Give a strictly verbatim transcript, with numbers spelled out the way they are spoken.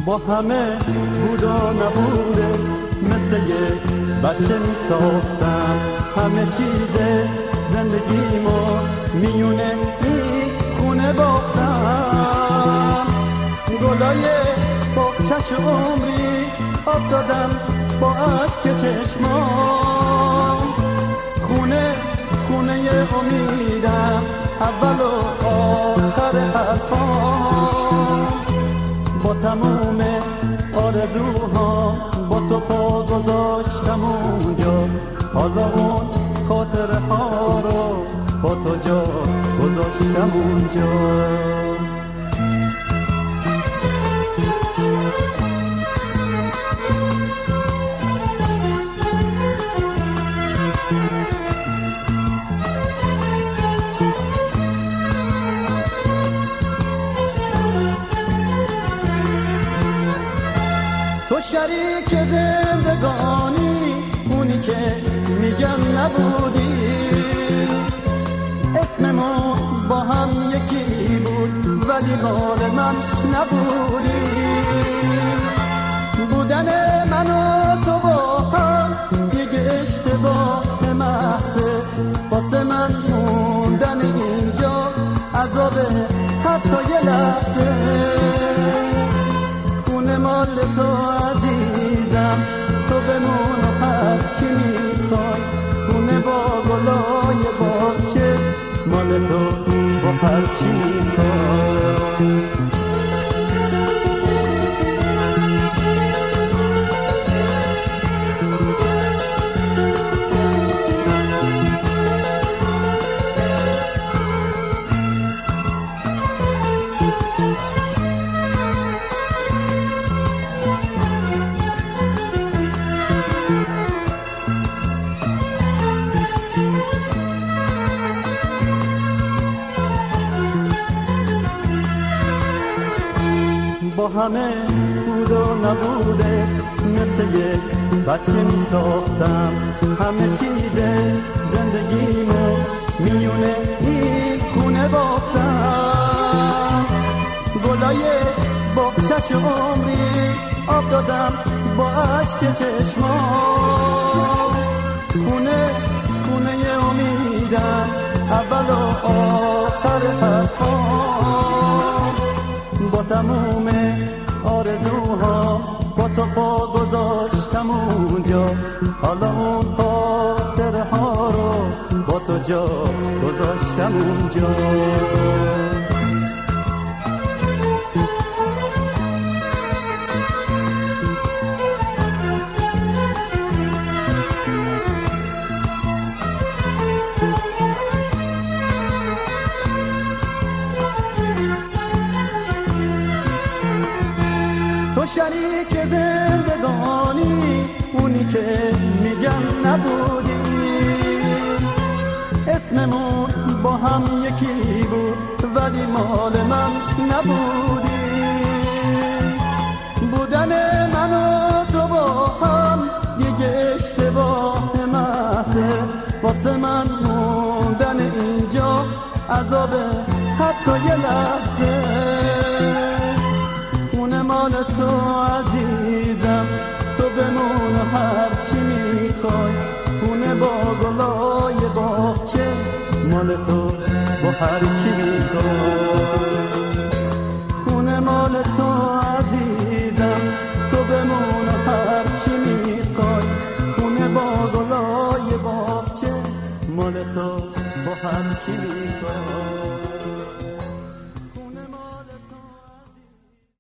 با همه بود و نبوده مثل یه بچه می ساختم همه چیز زندگیمو میونه این خونه باختم گلای با چش عمری آب دادم با عشق چشمام خونه خونه امیدم اول و آخر حرفام با تموم آرزوها با تو پا گذاشتم اونجا حالا اون خاطره ها رو با تو جا گذاشتم اونجا تو شریک زندگانی اونی که میگم نبودی اسممون با هم یکی بود ولی مال من نبودی بودن من و تو با هم یک اشتباه محضه واسه من موندن اینجا عذابه حتی یه لحظه خونه مال تو عزیزم تو بمون و هر چی میخوای خونه با گلای باغچه مال تو با هر چی میخوای با همه بود و نبوده مثل یه بچه می ساختم همه چیز زندگیمو میونه این خونه باختم گلای با چش عمری آب دادم با عشق چشمام خونه خونه امیدم اول و آخر حرفام با تموم آرزوها با تو پا گذاشتم اونجا حالا اون خاطره ها رو با تو جا گذاشتم اونجا تو شریک زندگانی اونی که میگم نبودی اسممون با هم یکی بود ولی مال من نبودی بودن من و تو با هم یک اشتباه محضه واسه من موندن اینجا عذابه حتی یه لحظه خونه مال تو عزیزم تو بمون و هر چی میخوای خونه با گلای باغچه مال تو با هر کی میخوای خونه مال تو عزیزم تو بمون و هر چی میخوای خونه با گلای باغچه مال تو با هر کی میخوای